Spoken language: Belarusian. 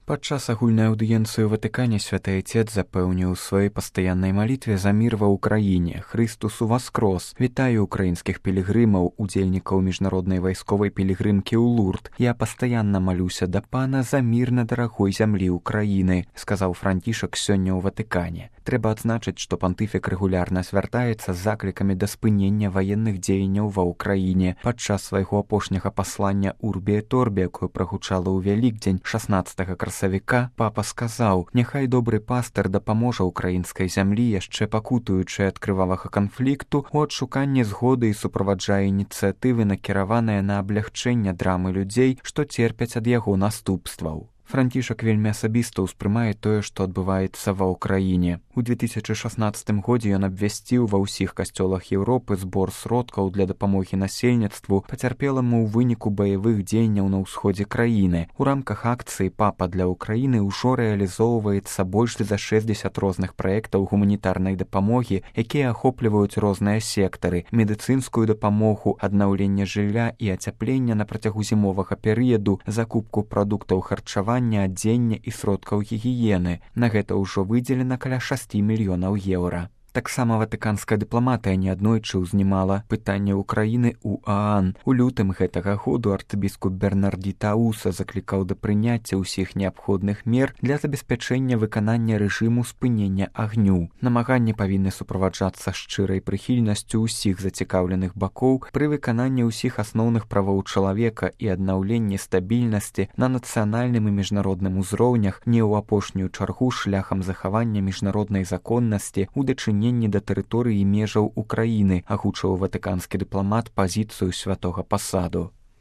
Падчас агульнай аўдыенцыі ў Ватыкане святы Отец запэўніў у сваёй пастаяннай малітве за мір ва ўкраіне. Хрыстус уваскрос! Вітаю украінскіх пілігрымаў, удзельнікаў міжнароднай вайсковай пілігрымкі ў Лурд. Я пастаянна малюся да Пана за мір на дарагой зямлі Украіны, сказаў Францішак сёння ў Ватыкане. Трэба адзначыць, што пантыфік рэгулярна звяртаецца з заклікамі да спынення ваенных дзеянняў ва ўкраіне. Падчас свайго апошняга паслання Урбі эт Орбі, якое прагучала ў Вялікдзень 16 красавіка, папа сказаў: «Няхай добры пастыр дапаможа украінскай зямлі, яшчэ пакутуючы ад крывавага канфлікту, у адшуканні згоды і суправаджае ініцыятывы, накіраваныя на аблягчэнне драмы людзей, што церпяць ад яго наступстваў». Францішак вельмі асабіста ўспрымае тое, што адбываецца ва ўкраіне. У 2016 годзе ён абвясціў ва ўсіх касцёлах Еўропы збор сродкаў для дапамогі насельніцтву, пацярпеламу ў выніку баявых дзеянняў на ўсходзе краіны. У рамках акцыі «Папа для Украіны» ўжо рэалізоўваецца больш за 60 розных праектаў гуманітарнай дапамогі, якія ахопліваюць розныя сектары: медыцынскую дапамогу, аднаўленне жылля і ацяплення на працягу зімовага перыяду, закупку прадуктаў харчавання, адзення і сродкаў гігіены. На гэта ўжо выдзелена каля 6 мільёнаў еўра. Таксама ватыканская дыпламатыя неаднойчы ўзнімала пытанне Украіны ў ААН. У лютым гэтага году арцыбіскуп Бернардзі Тауса заклікаў да прыняцця ўсіх неабходных мер для забеспячэння выканання рэжыму спынення агню. Намаганні павінны суправаджацца шчырай прыхільнасцю ўсіх зацікаўленых бакоў пры выкананні ўсіх асноўных правоў чалавека і аднаўленні стабільнасці на нацыянальным і міжнародным узроўнях, не ў апошнюю чаргу шляхам захавання міжнароднай законнасці ў дачыненні да тэрыторыі межаў Украіны, агучыў ватыканскі дыпламат пазіцыю святога пасаду.